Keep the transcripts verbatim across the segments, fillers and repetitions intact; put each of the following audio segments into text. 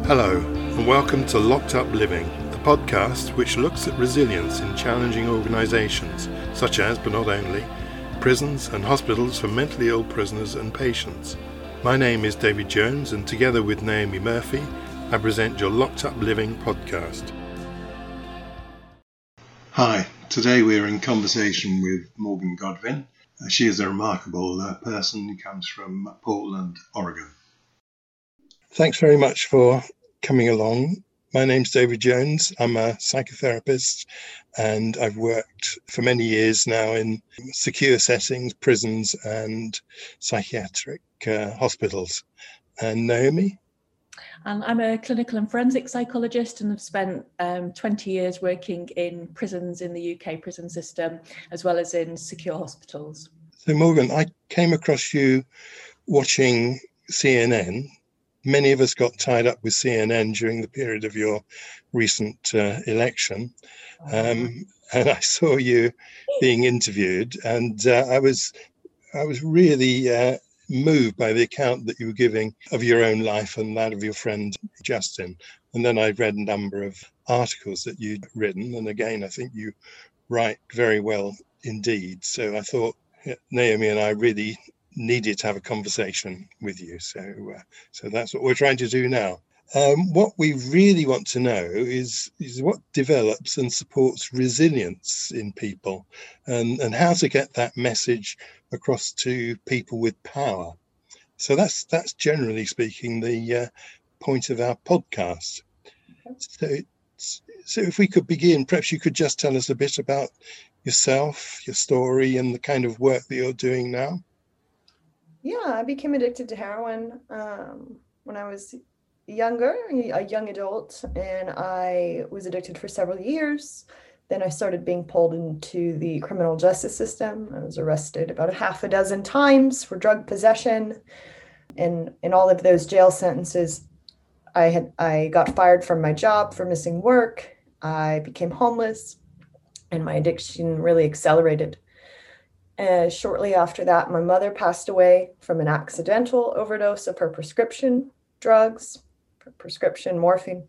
Hello, and welcome to Locked Up Living, the podcast which looks at resilience in challenging organisations, such as, but not only, prisons and hospitals for mentally ill prisoners and patients. My name is David Jones, and together with Naomi Murphy, I present your Locked Up Living podcast. Hi, today we are in conversation with Morgan Godwin. Uh, she is a remarkable uh, person who comes from Portland, Oregon. Thanks very much for coming along. My name's David Jones. I'm a psychotherapist and I've worked for many years now in secure settings, prisons and psychiatric uh, hospitals. And Naomi? And I'm a clinical and forensic psychologist and have spent um, twenty years working in prisons in the U K prison system, as well as in secure hospitals. So Morgan, I came across you watching C N N. Many of us got tied up with C N N during the period of your recent uh, election. Um, and I saw you being interviewed, and uh, I was I was really uh, moved by the account that you were giving of your own life and that of your friend Justin. And then I read a number of articles that you'd written, and again, I think you write very well indeed. So I thought yeah, Naomi and I really needed to have a conversation with you. So, uh, so that's what we're trying to do now. Um, what we really want to know is, is what develops and supports resilience in people, and, and how to get that message across to people with power. So that's that's generally speaking the uh, point of our podcast. So, so if we could begin, perhaps you could just tell us a bit about yourself, your story, and the kind of work that you're doing now. Yeah, I became addicted to heroin um, when I was younger, a young adult, and I was addicted for several years. Then I started being pulled into the criminal justice system. I was arrested about a half a dozen times for drug possession. And in all of those jail sentences, I had I got fired from my job for missing work. I became homeless, and my addiction really accelerated. Uh, shortly after that, my mother passed away from an accidental overdose of her prescription drugs, prescription morphine.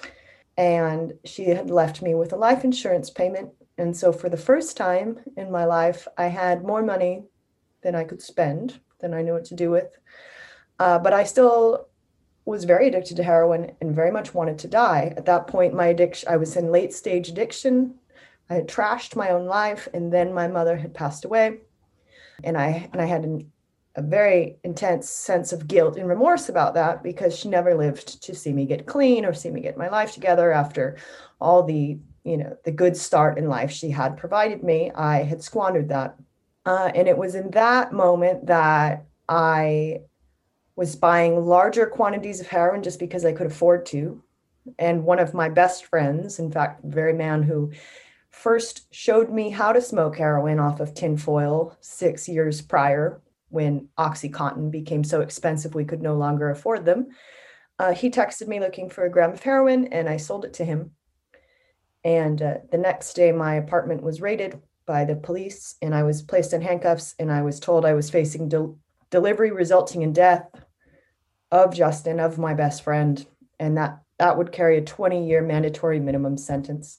And she had left me with a life insurance payment. And so for the first time in my life, I had more money than I could spend, than I knew what to do with. Uh, but I still was very addicted to heroin and very much wanted to die. At that point, my addiction, I was in late stage addiction. I had trashed my own life, and then my mother had passed away. And I and I had an, a very intense sense of guilt and remorse about that, because she never lived to see me get clean or see me get my life together after all the, you know, the good start in life she had provided me. I had squandered that. Uh, and it was in that moment that I was buying larger quantities of heroin just because I could afford to. And one of my best friends, in fact, the very man who first showed me how to smoke heroin off of tinfoil six years prior, when OxyContin became so expensive we could no longer afford them. Uh, he texted me looking for a gram of heroin, and I sold it to him. And uh, the next day, my apartment was raided by the police, and I was placed in handcuffs, and I was told I was facing del- delivery resulting in death of Justin, of my best friend, and that that would carry a twenty-year mandatory minimum sentence.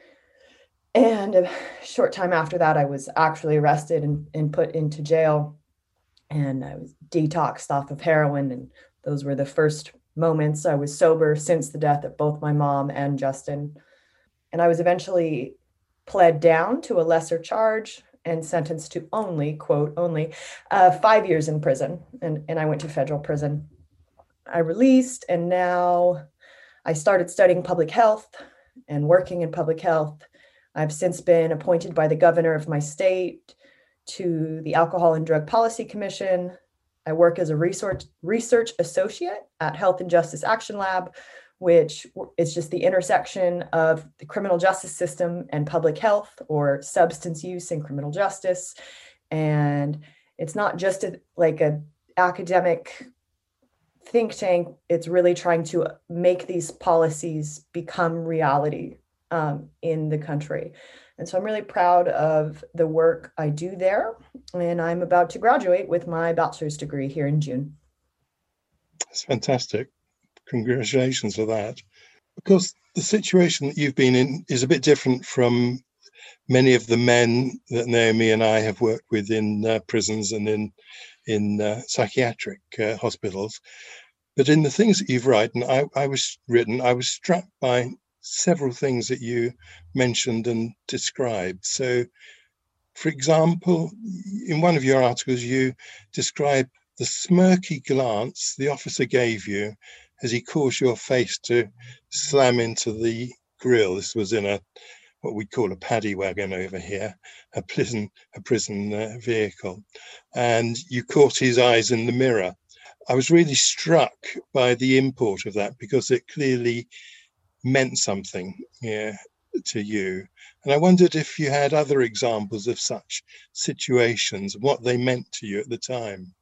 And a short time after that, I was actually arrested and, and put into jail. And I was detoxed off of heroin. And those were the first moments I was sober since the death of both my mom and Justin. And I was eventually pled down to a lesser charge and sentenced to only, quote, only uh, five years in prison. And, and I went to federal prison. I released, and now I started studying public health and working in public health. I've since been appointed by the governor of my state to the Alcohol and Drug Policy Commission. I work as a research research associate at Health and Justice Action Lab, which is just the intersection of the criminal justice system and public health, or substance use in criminal justice. And it's not just a, like a academic think tank. It's really trying to make these policies become reality Um, in the country. And so I'm really proud of the work I do there. And I'm about to graduate with my bachelor's degree here in June. That's fantastic. Congratulations for that. Of course, the situation that you've been in is a bit different from many of the men that Naomi and I have worked with in uh, prisons and in in uh, psychiatric uh, hospitals. But in the things that you've written, I, I was written, I was struck by several things that you mentioned and described. So, for example, in one of your articles, you describe the smirky glance the officer gave you as he caused your face to slam into the grill. This was in a what we call a paddy wagon over here, a prison, a prison uh, vehicle. And you caught his eyes in the mirror. I was really struck by the import of that because it clearly meant something yeah, to you. And I wondered if you had other examples of such situations, what they meant to you at the time.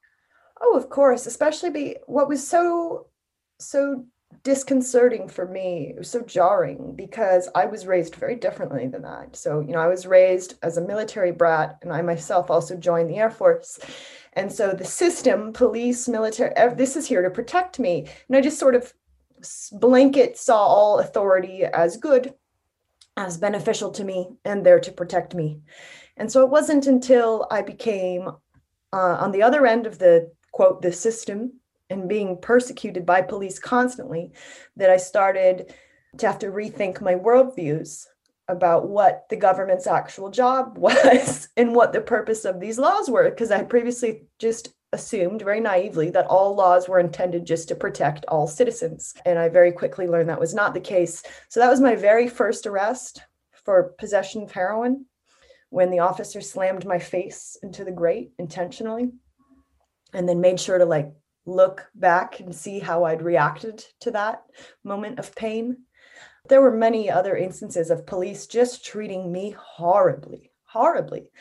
Oh, of course, especially be what was so, so disconcerting for me. It was so jarring because I was raised very differently than that. So, you know, I was raised as a military brat, and I myself also joined the Air Force. And so the system, police, military, this is here to protect me. And I just sort of blanket saw all authority as good, as beneficial to me, and there to protect me. And so it wasn't until I became uh, on the other end of the, quote, the system, and being persecuted by police constantly, that I started to have to rethink my worldviews about what the government's actual job was and what the purpose of these laws were. Because I had previously just assumed very naively that all laws were intended just to protect all citizens. And I very quickly learned that was not the case. So that was my very first arrest for possession of heroin, when the officer slammed my face into the grate intentionally, and then made sure to like look back and see how I'd reacted to that moment of pain. There were many other instances of police just treating me horribly, horribly.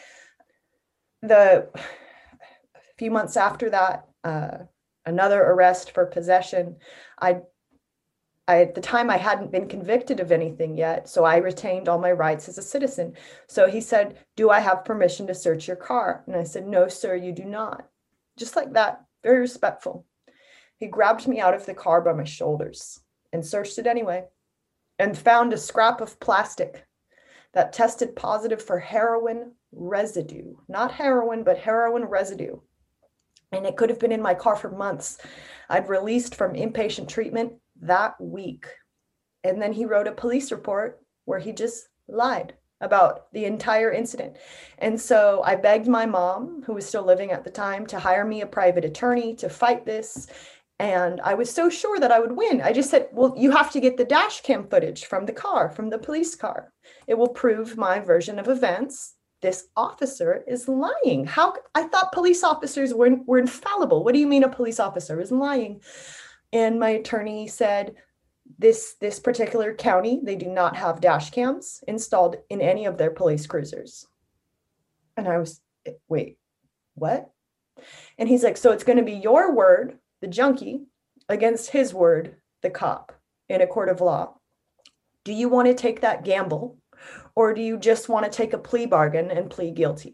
The a few months after that, uh, another arrest for possession. I, I, at the time, I hadn't been convicted of anything yet, so I retained all my rights as a citizen. So he said, "Do I have permission to search your car?" And I said, "No, sir, you do not." Just like that. Very respectful. He grabbed me out of the car by my shoulders and searched it anyway, and found a scrap of plastic that tested positive for heroin residue. Not heroin, but heroin residue. And it could have been in my car for months. I'd released from inpatient treatment that week. And then he wrote a police report where he just lied about the entire incident. And so I begged my mom, who was still living at the time, to hire me a private attorney to fight this. And I was so sure that I would win. I just said, well, you have to get the dash cam footage from the car, from the police car. It will prove my version of events. This officer is lying. How? I thought police officers were, were infallible. What do you mean a police officer is lying? And my attorney said, This, this particular county, they do not have dash cams installed in any of their police cruisers. And I was, wait, what? And he's like, so it's going to be your word, the junkie, against his word, the cop, in a court of law. Do you want to take that gamble, or do you just want to take a plea bargain and plead guilty?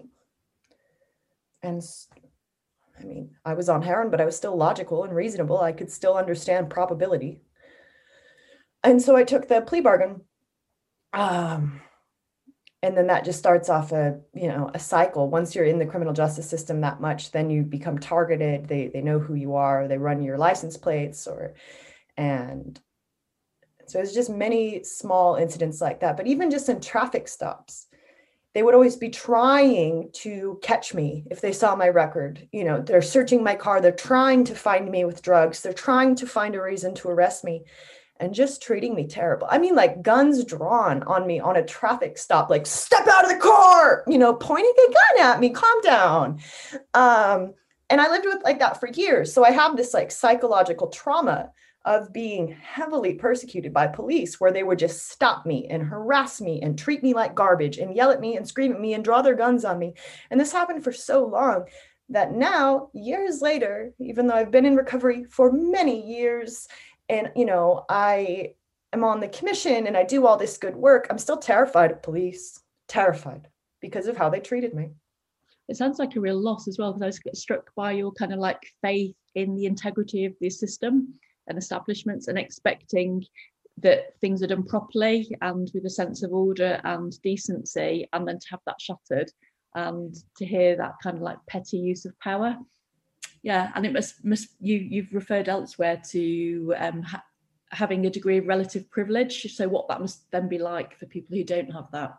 And I mean, I was on heroin, but I was still logical and reasonable. I could still understand probability. And so I took the plea bargain. Um, and then that just starts off a, you know, a cycle. Once you're in the criminal justice system that much, then you become targeted. They they know who you are. They run your license plates, or, and so it's just many small incidents like that. But even just in traffic stops, they would always be trying to catch me if they saw my record. You know, they're searching my car. They're trying to find me with drugs. They're trying to find a reason to arrest me. And just treating me terrible. I mean, like guns drawn on me on a traffic stop, like step out of the car, you know, pointing a gun at me, calm down. Um, and I lived with like that for years. So I have this like psychological trauma of being heavily persecuted by police, where they would just stop me and harass me and treat me like garbage and yell at me and scream at me and draw their guns on me. And this happened for so long that now, years later, even though I've been in recovery for many years, and, you know, I am on the commission and I do all this good work, I'm still terrified of police, terrified because of how they treated me. It sounds like a real loss as well, because I was struck by your kind of like faith in the integrity of the system. and establishments, and expecting that things are done properly and with a sense of order and decency, and then to have that shattered and to hear that kind of like petty use of power. Yeah, and it must must you you've referred elsewhere to um, ha- having a degree of relative privilege. So what that must then be like for people who don't have that.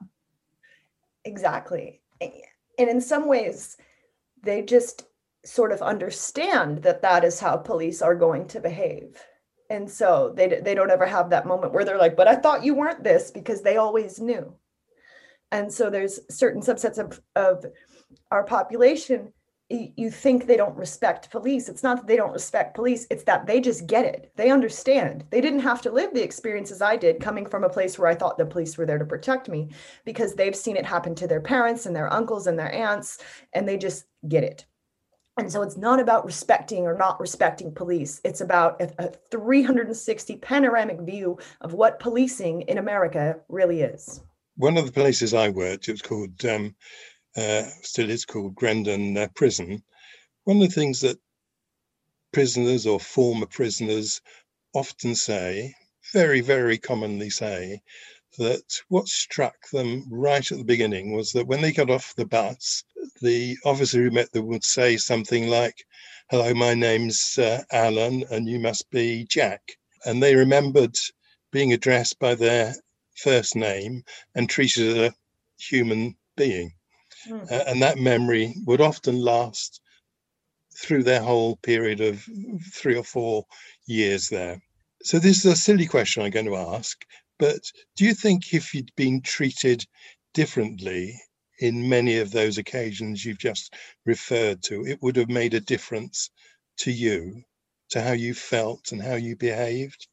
Exactly. And in some ways, they just sort of understand that that is how police are going to behave. And so they, they don't ever have that moment where they're like, but I thought you weren't this, because they always knew. And so there's certain subsets of, of our population, you think they don't respect police. It's not that they don't respect police, it's that they just get it. They understand. They didn't have to live the experiences I did, coming from a place where I thought the police were there to protect me, because they've seen it happen to their parents and their uncles and their aunts, and they just get it. And so it's not about respecting or not respecting police. It's about a, a three hundred sixty panoramic view of what policing in America really is. One of the places I worked, it was called, um, uh, still is called Grendon uh, Prison. One of the things that prisoners or former prisoners often say, very, very commonly say, that what struck them right at the beginning was that when they got off the bus, the officer who met them would say something like, "Hello, my name's uh, Alan, and you must be Jack." And they remembered being addressed by their first name and treated as a human being. Mm. Uh, and that memory would often last through their whole period of three or four years there. So this is a silly question I'm going to ask, but do you think if you'd been treated differently in many of those occasions you've just referred to, it would have made a difference to you, to how you felt and how you behaved?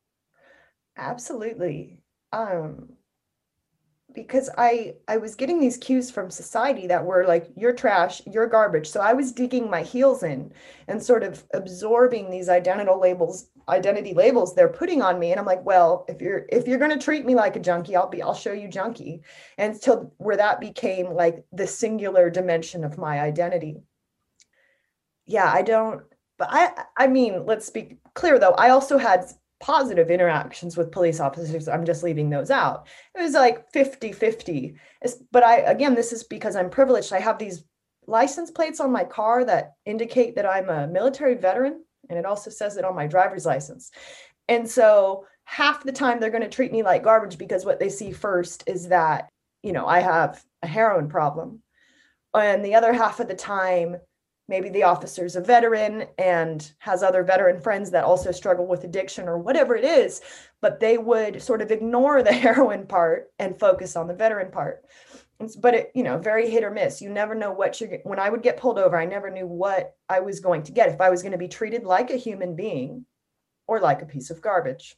Absolutely. Um, because I, I was getting these cues from society that were like, you're trash, you're garbage. So I was digging my heels in and sort of absorbing these identity labels, identity labels they're putting on me. And I'm like, well, if you're, if you're going to treat me like a junkie, I'll be, I'll show you junkie. And until where that became like the singular dimension of my identity. Yeah, I don't, but I, I mean, let's be clear though. I also had positive interactions with police officers. I'm just leaving those out. It was like fifty fifty. But I, again, this is because I'm privileged. I have these license plates on my car that indicate that I'm a military veteran. And it also says it on my driver's license. And so half the time they're going to treat me like garbage because what they see first is that, you know, I have a heroin problem. And the other half of the time, maybe the officer's a veteran and has other veteran friends that also struggle with addiction or whatever it is, but they would sort of ignore the heroin part and focus on the veteran part. But it, you know, very hit or miss. You never know what you're, when I would get pulled over, I never knew what I was going to get, if I was going to be treated like a human being or like a piece of garbage.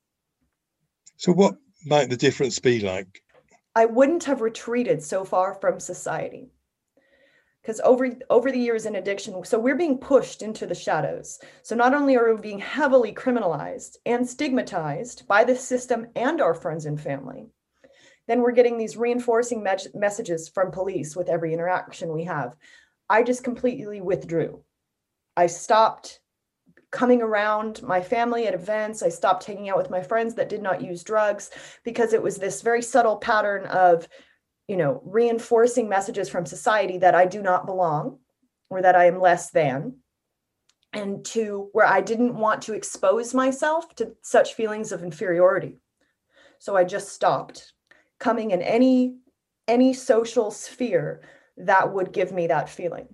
So what might the difference be like? I wouldn't have retreated so far from society. Because over, over the years in addiction, so we're being pushed into the shadows. So not only are we being heavily criminalized and stigmatized by the system and our friends and family, then we're getting these reinforcing me- messages from police with every interaction we have. I just completely withdrew. I stopped coming around my family at events. I stopped hanging out with my friends that did not use drugs, because it was this very subtle pattern of, you know, reinforcing messages from society that I do not belong or that I am less than, and to where I didn't want to expose myself to such feelings of inferiority. So I just stopped coming in any, any social sphere that would give me that feeling.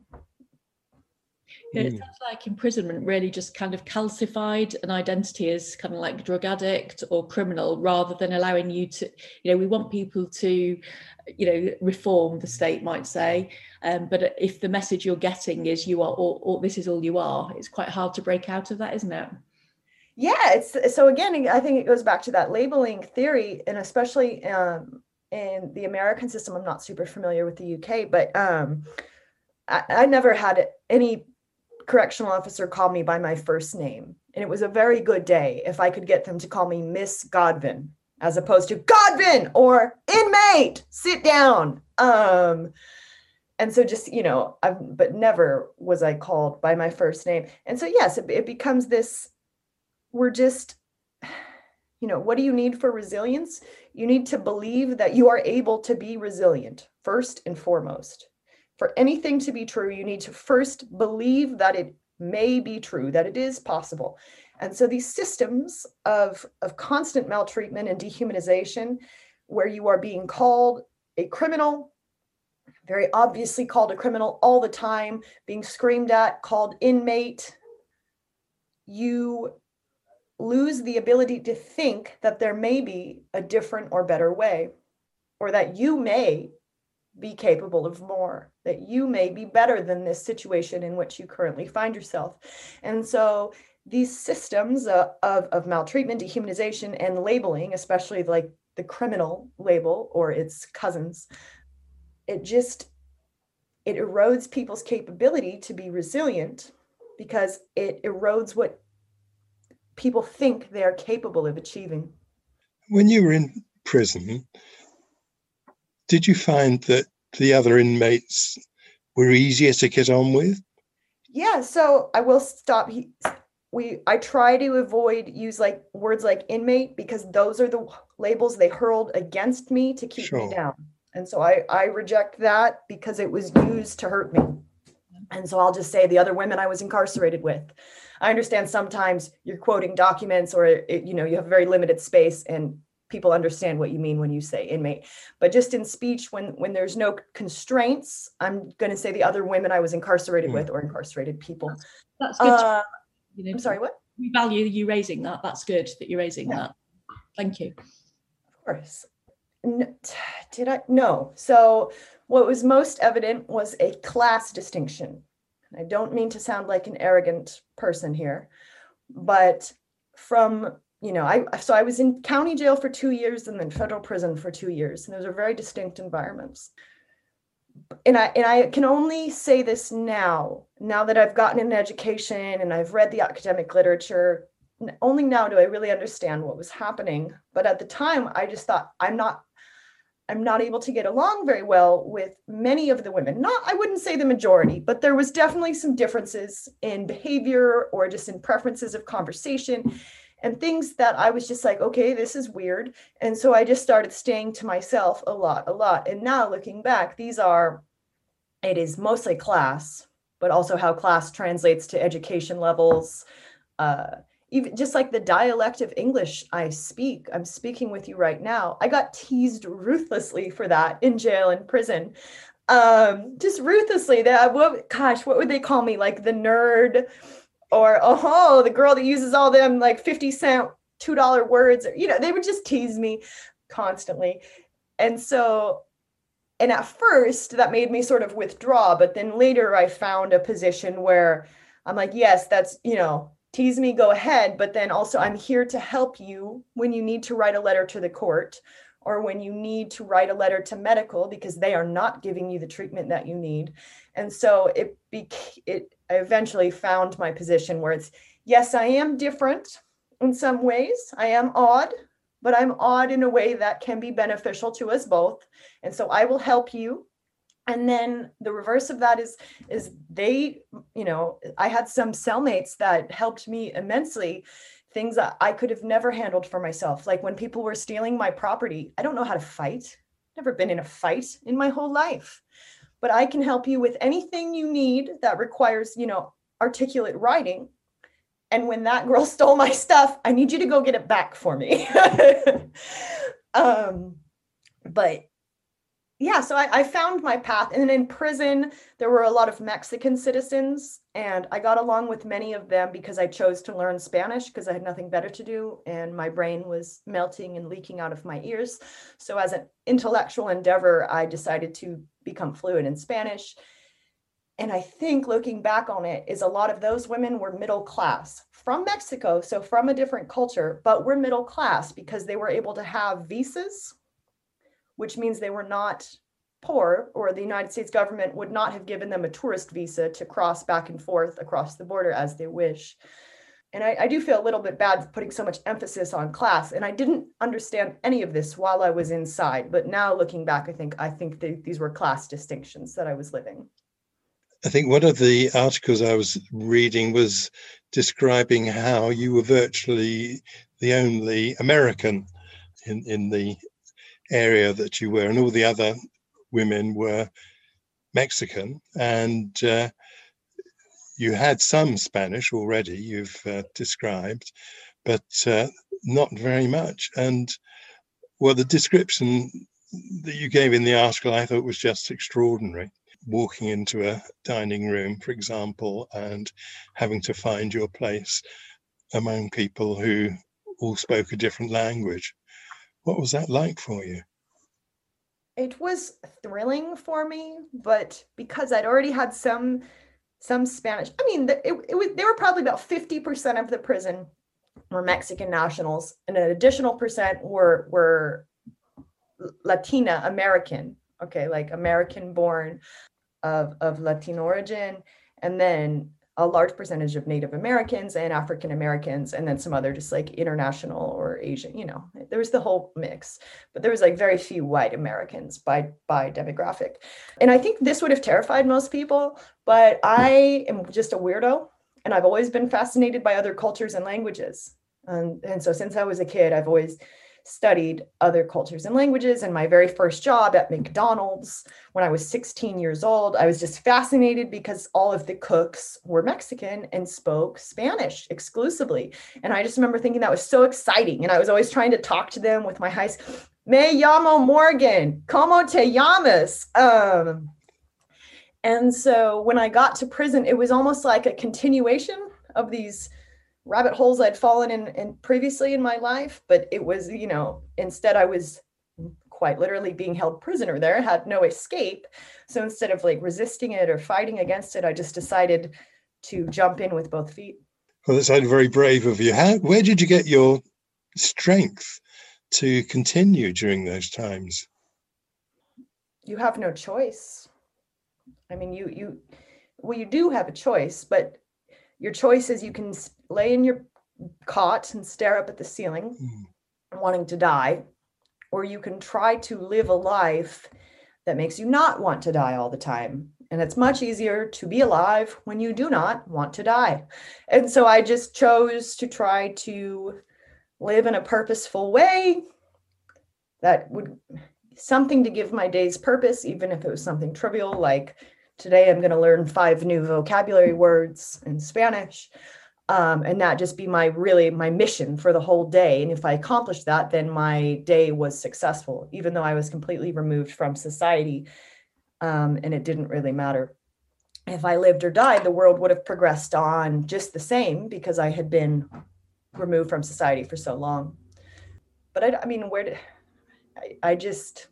Yeah, it sounds like imprisonment really just kind of calcified an identity as kind of like drug addict or criminal, rather than allowing you to, you know, we want people to, you know, reform, the state might say. Um, but if the message you're getting is you are, all, all, this is all you are, it's quite hard to break out of that, isn't it? Yeah, it's so again, I think it goes back to that labeling theory, and especially um, in the American system. I'm not super familiar with the U K, but um, I, I never had any correctional officer call me by my first name. And it was a very good day if I could get them to call me Miss Godvin, as opposed to Godvin or inmate, sit down. Um, and so just, you know, I've, but never was I called by my first name. And so, yes, it, it becomes this, we're just, you know, what do you need for resilience? You need to believe that you are able to be resilient, first and foremost. For anything to be true, you need to first believe that it may be true, that it is possible. And so these systems of, of constant maltreatment and dehumanization, where you are being called a criminal, very obviously called a criminal all the time, being screamed at, called inmate, you lose the ability to think that there may be a different or better way, or that you may be capable of more, that you may be better than this situation in which you currently find yourself. And so these systems uh, of, of maltreatment, dehumanization, and labeling, especially like the criminal label or its cousins, it just, it erodes people's capability to be resilient, because it erodes what people think they're capable of achieving. When you were in prison, did you find that the other inmates were easier to get on with? Yeah, so I will stop. We I try to avoid use like words like inmate, because those are the labels they hurled against me to keep Sure. me down. And so I, I reject that because it was used to hurt me. And so I'll just say the other women I was incarcerated with. I understand sometimes you're quoting documents, or it, you know, you have very limited space and people understand what you mean when you say inmate. But just in speech, when when there's no constraints, I'm going to say the other women I was incarcerated mm. with, or incarcerated people. That's, that's good. Uh, you know, I'm sorry, what? We value you raising that. That's good that you're raising yeah. that. Thank you. Of course. No, did I? No. So what was most evident was a class distinction. I don't mean to sound like an arrogant person here, but from, you know, I so I was in county jail for two years and then federal prison for two years. And those are very distinct environments. And I and I can only say this now, now that I've gotten an education and I've read the academic literature. Only now do I really understand what was happening. But at the time, I just thought, I'm not I'm not able to get along very well with many of the women. Not, I wouldn't say the majority, but there was definitely some differences in behavior or just in preferences of conversation and things that I was just like, okay, this is weird. And so I just started staying to myself a lot, a lot. And now looking back, these are, it is mostly class, but also how class translates to education levels, uh, even just like the dialect of English I speak, I'm speaking with you right now. I got teased ruthlessly for that in jail and prison. Um, just ruthlessly. That what gosh, what would they call me? Like the nerd, or oh, the girl that uses all them like fifty cent, two dollar words. You know, they would just tease me constantly. And so, and at first that made me sort of withdraw, but then later I found a position where I'm like, yes, that's, you know, tease me, go ahead. But then also I'm here to help you when you need to write a letter to the court, or when you need to write a letter to medical because they are not giving you the treatment that you need. And so it, bec- it I eventually found my position where it's, yes, I am different in some ways. I am odd, but I'm odd in a way that can be beneficial to us both. And so I will help you. And then the reverse of that is, is they, you know, I had some cellmates that helped me immensely, things that I could have never handled for myself. Like when people were stealing my property, I don't know how to fight. Never been in a fight in my whole life, but I can help you with anything you need that requires, you know, articulate writing. And when that girl stole my stuff, I need you to go get it back for me. um, but Yeah, so I, I found my path. And in prison, there were a lot of Mexican citizens, and I got along with many of them because I chose to learn Spanish because I had nothing better to do, and my brain was melting and leaking out of my ears. So as an intellectual endeavor, I decided to become fluent in Spanish. And I think looking back on it is a lot of those women were middle class from Mexico, so from a different culture, but were middle class because they were able to have visas, which means they were not poor, or the United States government would not have given them a tourist visa to cross back and forth across the border as they wish. And I, I do feel a little bit bad putting so much emphasis on class. And I didn't understand any of this while I was inside. But now looking back, I think I think they, these were class distinctions that I was living. I think one of the articles I was reading was describing how you were virtually the only American in, in the area that you were, and all the other women were Mexican. And uh, you had some Spanish already, you've uh, described, but uh, not very much. And well, the description that you gave in the article, I thought was just extraordinary. Walking into a dining room, for example, and having to find your place among people who all spoke a different language. What was that like for you? It was thrilling for me, but because I'd already had some some Spanish, I mean, it, it was, they were probably about fifty percent of the prison were Mexican nationals, and an additional percent were were Latina American, okay, like American born of, of Latino origin, and then a large percentage of Native Americans and African Americans, and then some other just like international or Asian, you know, there was the whole mix, but there was like very few white Americans by, by demographic. And I think this would have terrified most people, but I am just a weirdo, and I've always been fascinated by other cultures and languages. And, and so since I was a kid, I've always studied other cultures and languages. And my very first job at McDonald's, when I was sixteen years old, I was just fascinated because all of the cooks were Mexican and spoke Spanish exclusively. And I just remember thinking that was so exciting. And I was always trying to talk to them with my high school, Me llamo Morgan, ¿cómo te llamas? Um, and so when I got to prison, it was almost like a continuation of these rabbit holes I'd fallen in, in previously in my life, but it was, you know, instead I was quite literally being held prisoner there, had no escape. So instead of like resisting it or fighting against it, I just decided to jump in with both feet. Well, that sounded very brave of you. How, where did you get your strength to continue during those times? You have no choice. I mean, you, you, well, you do have a choice, but your choice is you can lay in your cot and stare up at the ceiling, mm. wanting to die, or you can try to live a life that makes you not want to die all the time. And it's much easier to be alive when you do not want to die. And so I just chose to try to live in a purposeful way that would something to give my days purpose, even if it was something trivial like today I'm going to learn five new vocabulary words in Spanish, um, and that just be my really my mission for the whole day. And if I accomplished that, then my day was successful, even though I was completely removed from society, um, and it didn't really matter. If I lived or died, the world would have progressed on just the same because I had been removed from society for so long. But I, I mean, where did I, I just,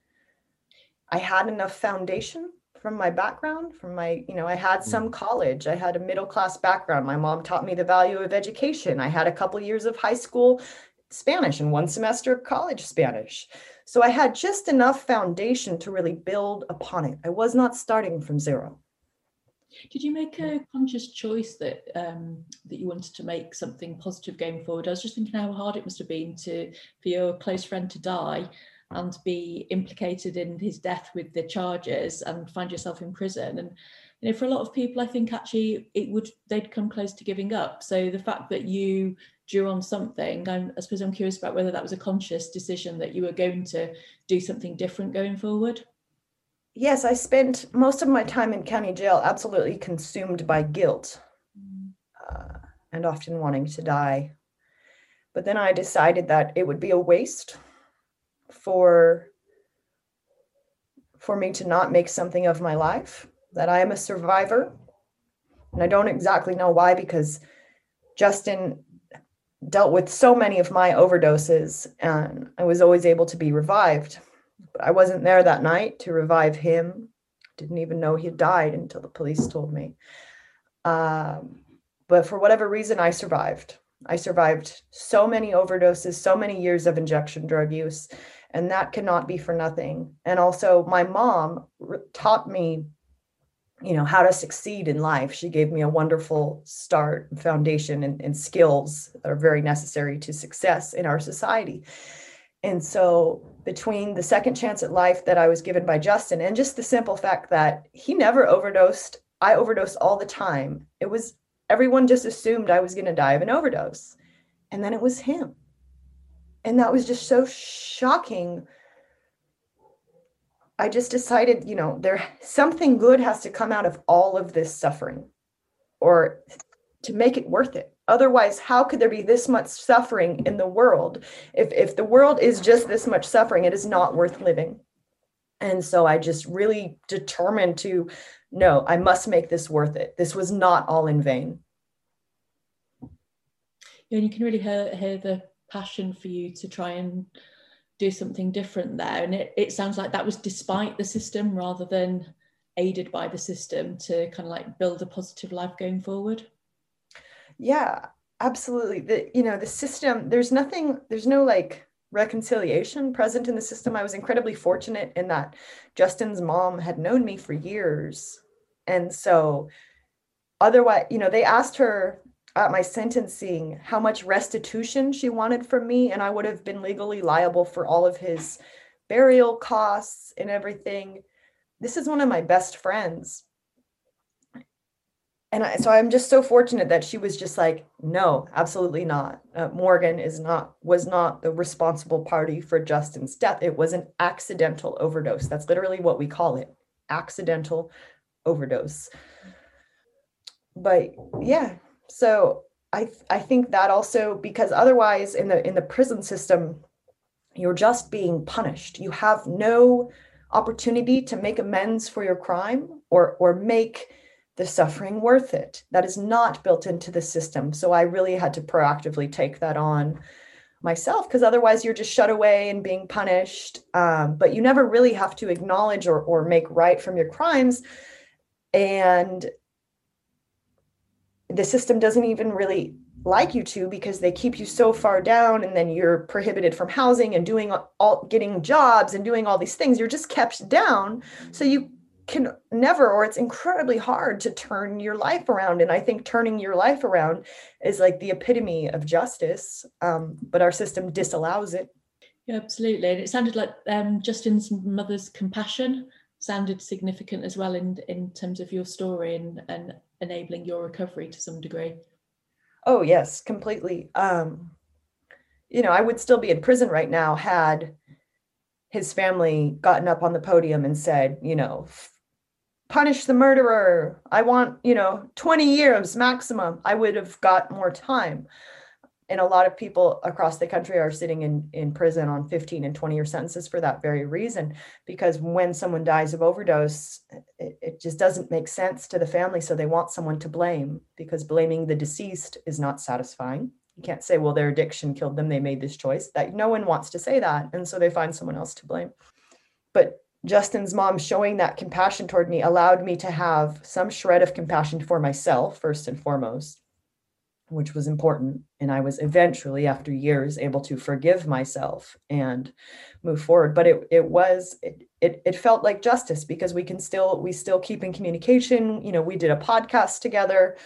I had enough foundation from my background, from my, you know, I had some college, I had a middle-class background. My mom taught me the value of education. I had a couple years of high school Spanish and one semester of college Spanish. So I had just enough foundation to really build upon it. I was not starting from zero. Did you make a conscious choice that um, that you wanted to make something positive going forward? I was just thinking how hard it must have been to for your close friend to die and be implicated in his death with the charges and find yourself in prison. And you know, for a lot of people, I think actually it would they'd come close to giving up. So the fact that you drew on something, I'm, I suppose I'm curious about whether that was a conscious decision that you were going to do something different going forward. Yes, I spent most of my time in county jail absolutely consumed by guilt, uh, and often wanting to die. But then I decided that it would be a waste for, for me to not make something of my life, that I am a survivor. And I don't exactly know why, because Justin dealt with so many of my overdoses and I was always able to be revived. But I wasn't there that night to revive him. Didn't even know he had died until the police told me. Um, but for whatever reason, I survived. I survived so many overdoses, so many years of injection drug use, and that cannot be for nothing. And also my mom taught me, you know, how to succeed in life. She gave me a wonderful start, foundation, and, and skills that are very necessary to success in our society. And so between the second chance at life that I was given by Justin and just the simple fact that he never overdosed I overdosed all the time. It was, everyone just assumed I was going to die of an overdose. And then it was him. And that was just so shocking. I just decided, you know, there, something good has to come out of all of this suffering, or to make it worth it. Otherwise, how could there be this much suffering in the world? If, if the world is just this much suffering, it is not worth living. And so I just really determined to, no, I must make this worth it. This was not all in vain. Yeah, and you can really hear, hear the passion for you to try and do something different there. And it, it sounds like that was despite the system rather than aided by the system, to kind of like build a positive life going forward. Yeah, absolutely. The, you know, the system, there's nothing, there's no like reconciliation present in the system. I was incredibly fortunate in that Justin's mom had known me for years. And so otherwise, you know, they asked her at my sentencing how much restitution she wanted from me, and I would have been legally liable for all of his burial costs and everything. This is one of my best friends. And I, so I'm just so fortunate that she was just like, no, absolutely not. Uh, Morgan is not, was not the responsible party for Justin's death. It was an accidental overdose. That's literally what we call it, accidental overdose. But yeah, so I I think that also, because otherwise in the in the prison system, you're just being punished. You have no opportunity to make amends for your crime, or or make the suffering worth it. That is not built into the system. So I really had to proactively take that on myself, because otherwise you're just shut away and being punished. Um, but you never really have to acknowledge or or make right from your crimes. And the system doesn't even really like you to, because they keep you so far down, and then you're prohibited from housing and doing all, getting jobs and doing all these things. You're just kept down. So you can never, or it's incredibly hard to turn your life around. And I think turning your life around is like the epitome of justice. Um, but our system disallows it. Yeah, absolutely. And it sounded like um, Justin's mother's compassion sounded significant as well in, in terms of your story and, and enabling your recovery to some degree. Oh, yes, completely. Um, you know, I would still be in prison right now had his family gotten up on the podium and said, you know, punish the murderer. I want, you know, twenty years maximum. I would have got more time. And a lot of people across the country are sitting in, in prison on fifteen and twenty year sentences for that very reason, because when someone dies of overdose, it, it just doesn't make sense to the family. So they want someone to blame, because blaming the deceased is not satisfying. You can't say, well, their addiction killed them, they made this choice. That no one wants to say that. And so they find someone else to blame. But Justin's mom showing that compassion toward me allowed me to have some shred of compassion for myself, first and foremost, which was important. And I was eventually, after years, able to forgive myself and move forward. But it it was, it, it, it felt like justice, because we can still, we still keep in communication. You know, we did a podcast together,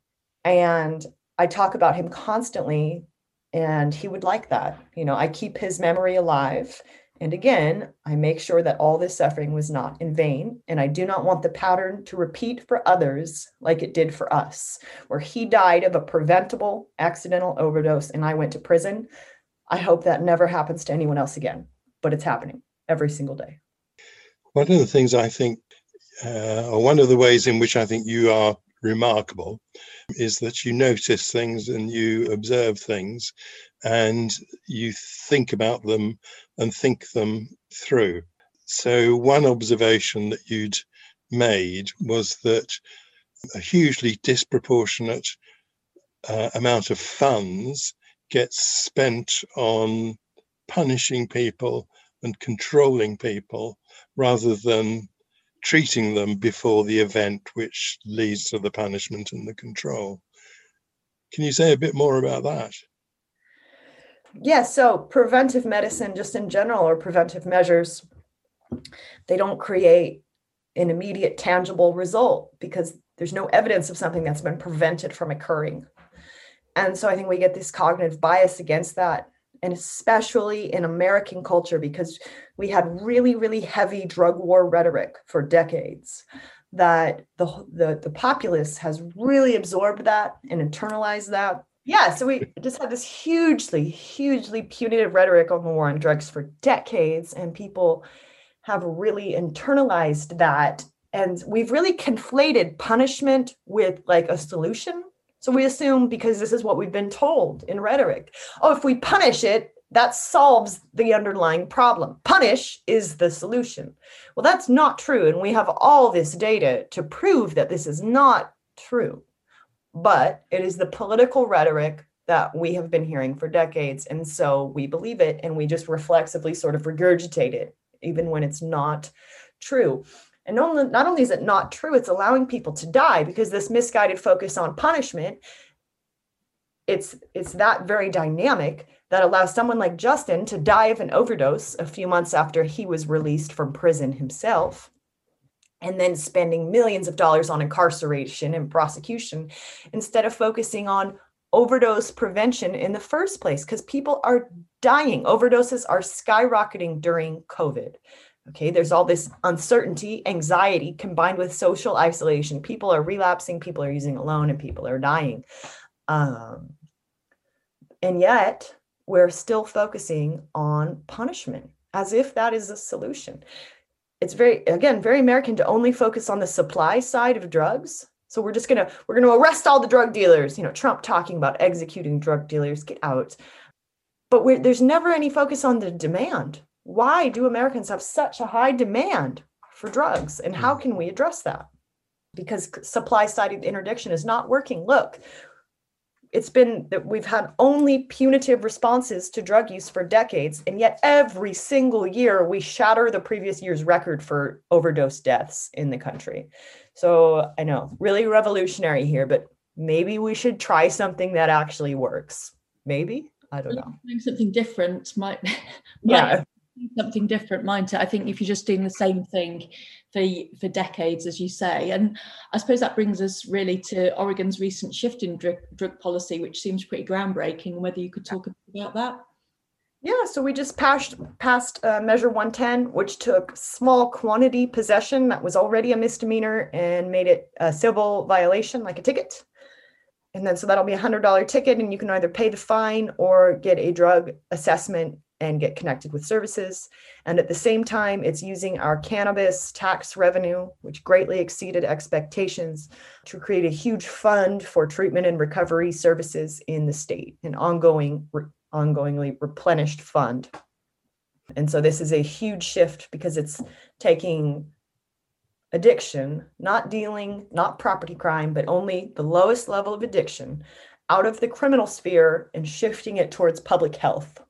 and I talk about him constantly, and he would like that. You know, I keep his memory alive. And again, I make sure that all this suffering was not in vain. And I do not want the pattern to repeat for others like it did for us, where he died of a preventable accidental overdose and I went to prison. I hope that never happens to anyone else again, but it's happening every single day. One of the things I think, uh, or one of the ways in which I think you are remarkable, is that you notice things and you observe things and you think about them and think them through. So one observation that you'd made was that a hugely disproportionate uh, amount of funds gets spent on punishing people and controlling people rather than treating them before the event which leads to the punishment and the control. Can you say a bit more about that? Yeah, so preventive medicine, just in general, or preventive measures, they don't create an immediate tangible result because there's no evidence of something that's been prevented from occurring. And so I think we get this cognitive bias against that, and especially in American culture, because we had really, really heavy drug war rhetoric for decades. that the, the, the populace has really absorbed that and internalized that. Yeah, so we just had this hugely, hugely punitive rhetoric on the war on drugs for decades, and people have really internalized that. And we've really conflated punishment with like a solution. So we assume, because this is what we've been told in rhetoric, oh, if we punish it, that solves the underlying problem. Punish is the solution. Well, that's not true. And we have all this data to prove that this is not true. But it is the political rhetoric that we have been hearing for decades. And so we believe it, and we just reflexively sort of regurgitate it, even when it's not true. And not only, not only is it not true, it's allowing people to die, because this misguided focus on punishment, it's, it's that very dynamic that allows someone like Justin to die of an overdose a few months after he was released from prison himself, and then spending millions of dollars on incarceration and prosecution instead of focusing on overdose prevention in the first place, because people are dying. Overdoses are skyrocketing during COVID. Okay, there's all this uncertainty, anxiety combined with social isolation. People are relapsing, people are using alone, and people are dying. Um, and yet we're still focusing on punishment as if that is a solution. It's very, again, very American to only focus on the supply side of drugs. So we're just going to, we're going to arrest all the drug dealers. You know, Trump talking about executing drug dealers, get out. But we're, there's never any focus on the demand. Why do Americans have such a high demand for drugs? And how can we address that? Because supply side interdiction is not working. Look, it's been that we've had only punitive responses to drug use for decades, and yet every single year we shatter the previous year's record for overdose deaths in the country. So I know, really revolutionary here, but maybe we should try something that actually works. Maybe, I don't know. Doing something different might, might yeah. something different might. I think if you're just doing the same thing for for decades, as you say. And I suppose that brings us really to Oregon's recent shift in drug, drug policy, which seems pretty groundbreaking. Whether you could talk about that. Yeah, so we just passed passed uh, Measure one ten, which took small quantity possession that was already a misdemeanor and made it a civil violation, like a ticket. And then so that'll be a one hundred dollars ticket, and you can either pay the fine or get a drug assessment and get connected with services. And at the same time, it's using our cannabis tax revenue, which greatly exceeded expectations, to create a huge fund for treatment and recovery services in the state, an ongoing, re- ongoingly replenished fund. And so this is a huge shift because it's taking addiction, not dealing, not property crime, but only the lowest level of addiction out of the criminal sphere and shifting it towards public health.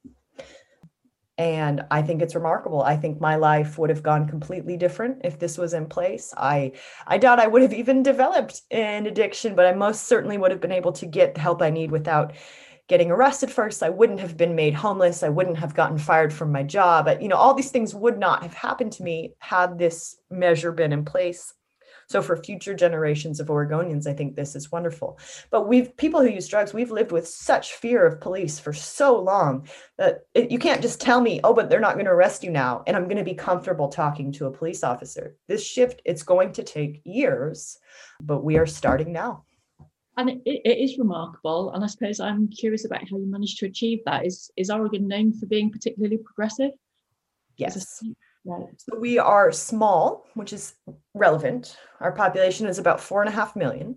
And I think it's remarkable. I think my life would have gone completely different if this was in place. I, I doubt I would have even developed an addiction, but I most certainly would have been able to get the help I need without getting arrested first. I wouldn't have been made homeless. I wouldn't have gotten fired from my job. But, you know, all these things would not have happened to me had this measure been in place. So for future generations of Oregonians, I think this is wonderful. But we've people who use drugs, we've lived with such fear of police for so long that it, you can't just tell me, oh, but they're not going to arrest you now, and I'm going to be comfortable talking to a police officer. This shift, it's going to take years, but we are starting now. And it, it is remarkable. And I suppose I'm curious about how you managed to achieve that. Is, is Oregon known for being particularly progressive? Yes. Right. So we are small, which is relevant. Our population is about four and a half million,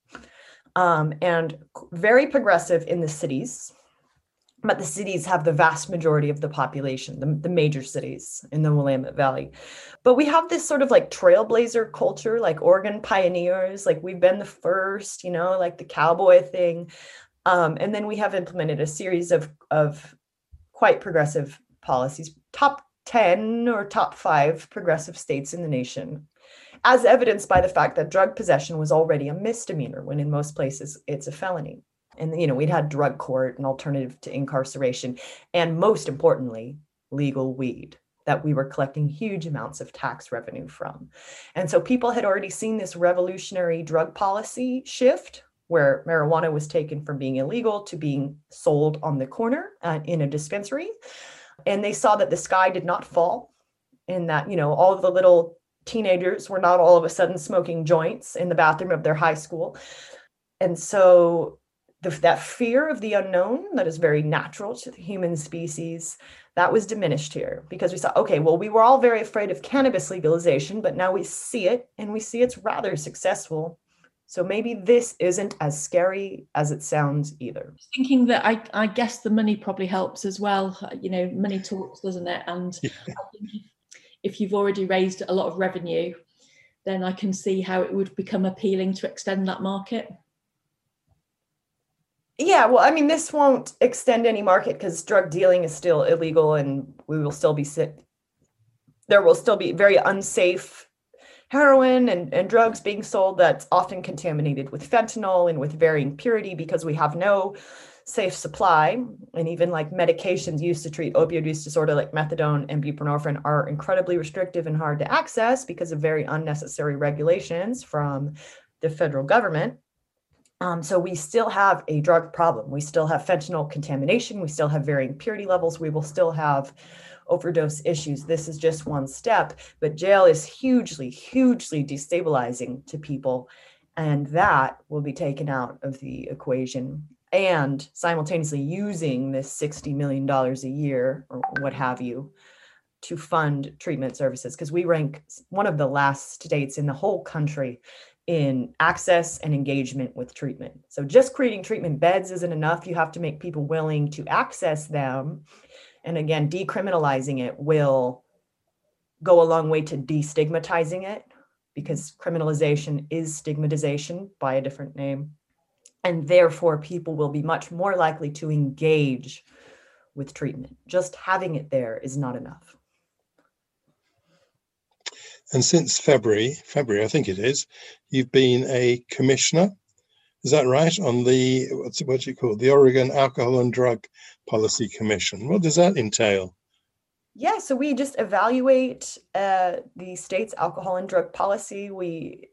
um, and very progressive in the cities. But the cities have the vast majority of the population, the, the major cities in the Willamette Valley. But we have this sort of like trailblazer culture, like Oregon pioneers, like we've been the first, you know, like the cowboy thing. Um, and then we have implemented a series of, of quite progressive policies, top ten or top five progressive states in the nation, as evidenced by the fact that drug possession was already a misdemeanor, when in most places it's a felony. And, you know, we'd had drug court, an alternative to incarceration, and most importantly, legal weed that we were collecting huge amounts of tax revenue from. And so people had already seen this revolutionary drug policy shift, where marijuana was taken from being illegal to being sold on the corner uh, in a dispensary. And they saw that the sky did not fall, and that, you know, all of the little teenagers were not all of a sudden smoking joints in the bathroom of their high school. And so the, that fear of the unknown that is very natural to the human species, that was diminished here because we saw, okay, well, we were all very afraid of cannabis legalization, but now we see it and we see it's rather successful. So maybe this isn't as scary as it sounds either. Thinking that I, I guess the money probably helps as well. You know, money talks, doesn't it? And yeah. I think if, if you've already raised a lot of revenue, then I can see how it would become appealing to extend that market. Yeah, well, I mean, this won't extend any market because drug dealing is still illegal and we will still be sick. There will still be very unsafe heroin and, and drugs being sold that's often contaminated with fentanyl and with varying purity because we have no safe supply. And even like medications used to treat opioid use disorder like methadone and buprenorphine are incredibly restrictive and hard to access because of very unnecessary regulations from the federal government. Um, so we still have a drug problem. We still have fentanyl contamination. We still have varying purity levels. We will still have overdose issues. This is just one step, but jail is hugely, hugely destabilizing to people. And that will be taken out of the equation. And simultaneously using this sixty million dollars a year or what have you to fund treatment services, because we rank one of the last states in the whole country in access and engagement with treatment. So just creating treatment beds isn't enough. You have to make people willing to access them. And again, decriminalizing it will go a long way to destigmatizing it because criminalization is stigmatization by a different name. And therefore, people will be much more likely to engage with treatment. Just having it there is not enough. And since February, February, I think it is, you've been a commissioner, is that right? On the, what's it, what's it called? The Oregon Alcohol and Drug Policy Commission. What does that entail? Yeah, so we just evaluate uh, the state's alcohol and drug policy. We,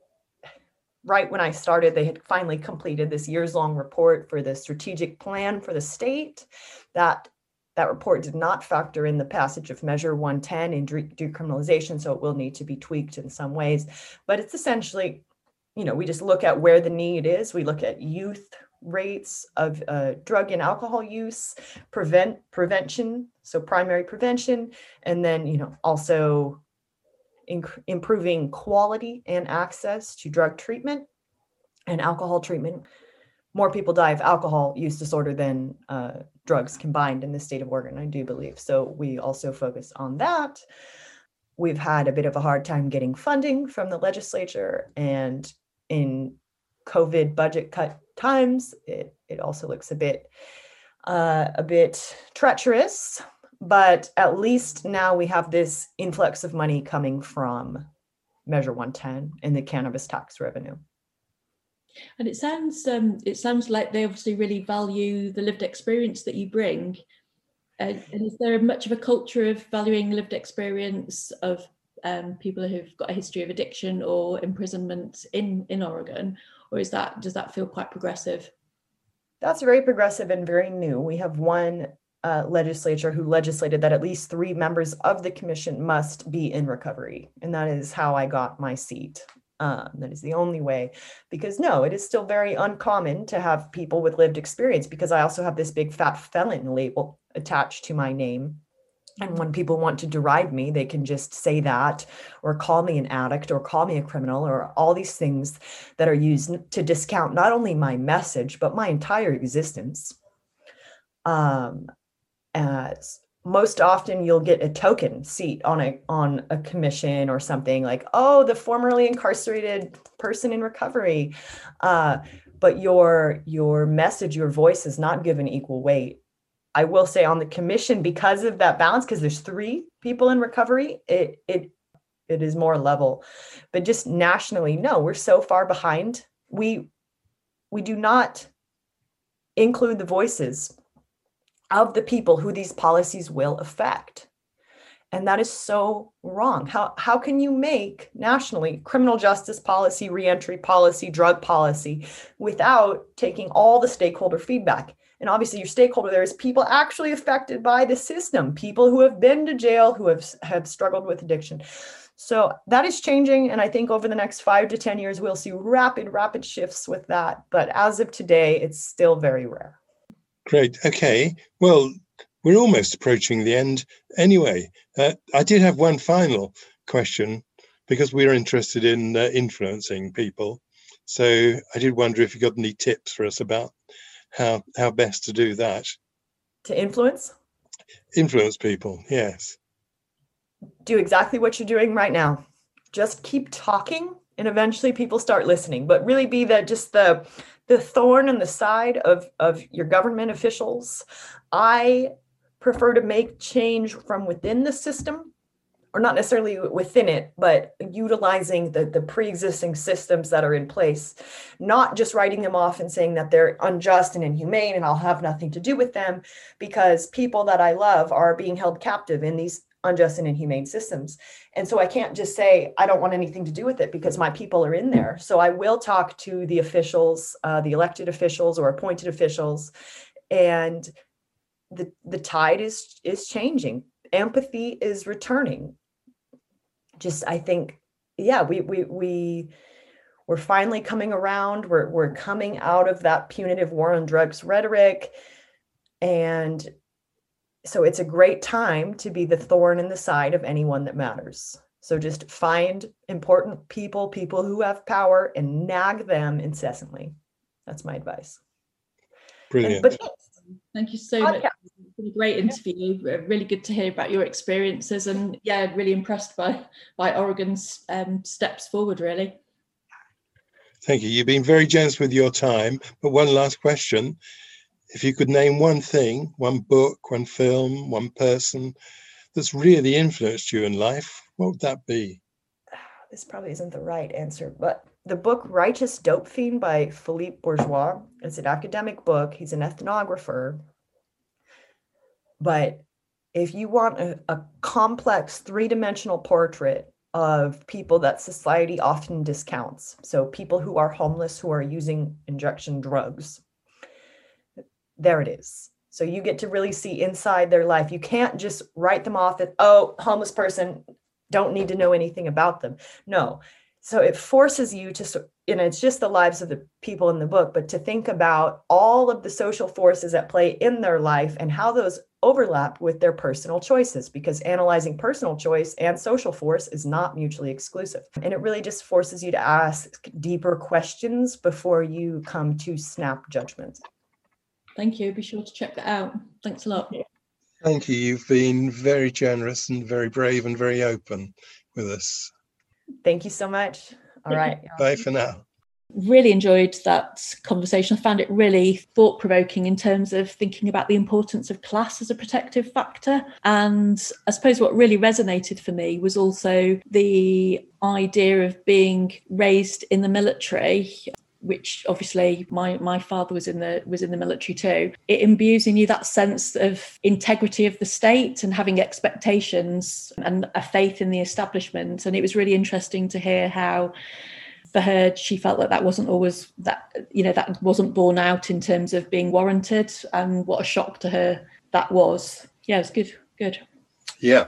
right when I started, they had finally completed this years-long report for the strategic plan for the state. That That report did not factor in the passage of Measure one ten in decriminalization, so it will need to be tweaked in some ways. But it's essentially, you know, we just look at where the need is. We look at youth rates of uh, drug and alcohol use, prevent prevention, so primary prevention, and then, you know, also inc- improving quality and access to drug treatment and alcohol treatment. More people die of alcohol use disorder than uh, drugs combined in the state of Oregon, I do believe. So we also focus on that. We've had a bit of a hard time getting funding from the legislature, and in COVID budget cut times, it, it also looks a bit uh, a bit treacherous. But at least now we have this influx of money coming from Measure one ten and the cannabis tax revenue. And it sounds um, it sounds like they obviously really value the lived experience that you bring. Uh, and is there much of a culture of valuing lived experience of um, people who've got a history of addiction or imprisonment in, in Oregon? Or is that does that feel quite progressive? That's very progressive and very new. We have one uh, legislature who legislated that at least three members of the commission must be in recovery. And that is how I got my seat. Um, that is the only way, because no, it is still very uncommon to have people with lived experience, because I also have this big fat felon label attached to my name. And when people want to deride me, they can just say that, or call me an addict, or call me a criminal, or all these things that are used to discount not only my message, but my entire existence. Um, as most often you'll get a token seat on a on a commission or something, like, oh, the formerly incarcerated person in recovery. Uh, but your your message, your voice is not given equal weight. I will say on the commission, because of that balance, because there's three people in recovery, it it it is more level. But just nationally, no, we're so far behind. We we do not include the voices of the people who these policies will affect. And that is so wrong. How, how can you make nationally criminal justice policy, reentry policy, drug policy without taking all the stakeholder feedback? And obviously your stakeholder there is people actually affected by the system, people who have been to jail, who have, have struggled with addiction. So that is changing. And I think over the next five to ten years, we'll see rapid, rapid shifts with that. But as of today, it's still very rare. Great. Okay. Well, we're almost approaching the end anyway. Uh, I did have one final question because we're interested in uh, influencing people. So I did wonder if you got any tips for us about how how best to do that. To influence? Influence people, yes. Do exactly what you're doing right now. Just keep talking and eventually people start listening, but really be the just the the thorn in the side of, of your government officials. I prefer to make change from within the system, or not necessarily within it, but utilizing the, the pre-existing systems that are in place, not just writing them off and saying that they're unjust and inhumane and I'll have nothing to do with them, because people that I love are being held captive in these unjust and inhumane systems. And so I can't just say, I don't want anything to do with it because my people are in there. So I will talk to the officials, uh, the elected officials or appointed officials, and the, the tide is, is changing. Empathy is returning. Just, I think, yeah, we, we, we, we're finally coming around. We're, we're coming out of that punitive war on drugs rhetoric. And so it's a great time to be the thorn in the side of anyone that matters. So just find important people, people who have power, and nag them incessantly. That's my advice. Brilliant. And, but Thank you so much. It's been a great interview. Really good to hear about your experiences, and yeah, really impressed by by Oregon's um, steps forward, really. Thank you. You've been very generous with your time. But one last question. If you could name one thing, one book, one film, one person that's really influenced you in life, what would that be? This probably isn't the right answer, but the book Righteous Dope Fiend by Philippe Bourgeois. It's an academic book. He's an ethnographer. But if you want a, a complex three-dimensional portrait of people that society often discounts, so people who are homeless, who are using injection drugs, there it is. So you get to really see inside their life. You can't just write them off as, oh, homeless person, don't need to know anything about them. No. So it forces you to, you know, it's just the lives of the people in the book, but to think about all of the social forces at play in their life and how those overlap with their personal choices, because analyzing personal choice and social force is not mutually exclusive. And it really just forces you to ask deeper questions before you come to snap judgments. Thank you. Be sure to check that out. Thanks a lot. Thank you. You've been very generous and very brave and very open with us. Thank you so much. All right. Bye for now. Really enjoyed that conversation. I found it really thought-provoking in terms of thinking about the importance of class as a protective factor. And I suppose what really resonated for me was also the idea of being raised in the military, which obviously my my father was in the was in the military too. It imbues in you that sense of integrity of the state and having expectations and a faith in the establishment. And it was really interesting to hear how, for her, she felt that that wasn't always that, you know, that wasn't borne out in terms of being warranted, and what a shock to her that was. Yeah, it was good. Good. Yeah.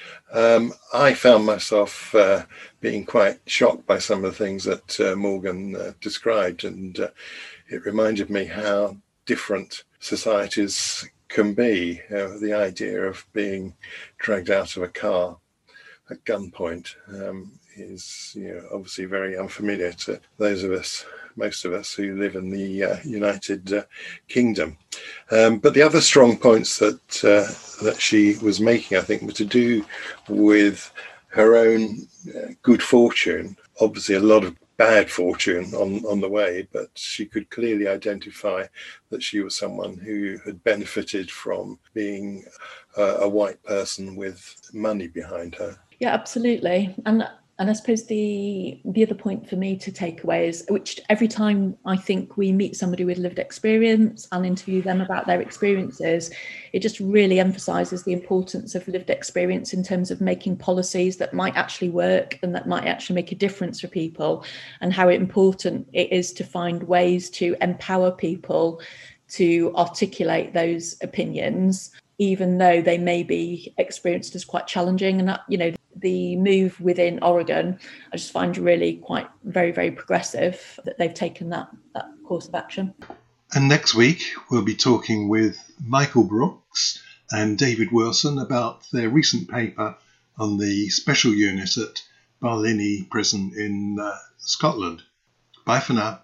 Um, I found myself uh, being quite shocked by some of the things that uh, Morgan uh, described, and uh, it reminded me how different societies can be. Uh, the idea of being dragged out of a car at gunpoint um, is, you know, obviously very unfamiliar to those of us, most of us who live in the uh, United uh, Kingdom. Um, but the other strong points that uh, that she was making, I think, were to do with her own uh, good fortune. Obviously, a lot of bad fortune on, on the way, but she could clearly identify that she was someone who had benefited from being uh, a white person with money behind her. Yeah, absolutely. And And I suppose the the other point for me to take away is, which every time I think we meet somebody with lived experience and interview them about their experiences, it just really emphasises the importance of lived experience in terms of making policies that might actually work and that might actually make a difference for people, and how important it is to find ways to empower people to articulate those opinions, even though they may be experienced as quite challenging. And that, you know, the move within Oregon, I just find really quite very, very progressive that they've taken that, that course of action. And next week, we'll be talking with Michael Brooks and David Wilson about their recent paper on the special unit at Barlinnie Prison in uh, Scotland. Bye for now.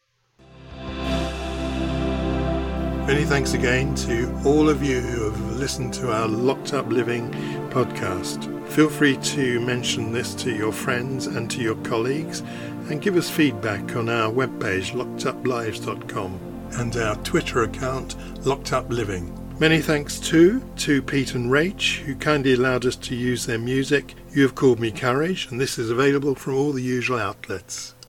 Many thanks again to all of you who have listened to our Locked Up Living podcast. Feel free to mention this to your friends and to your colleagues, and give us feedback on our webpage locked up lives dot com and our Twitter account Locked Up Living. Many thanks too to Pete and Rach, who kindly allowed us to use their music. You Have Called Me Courage, and this is available from all the usual outlets.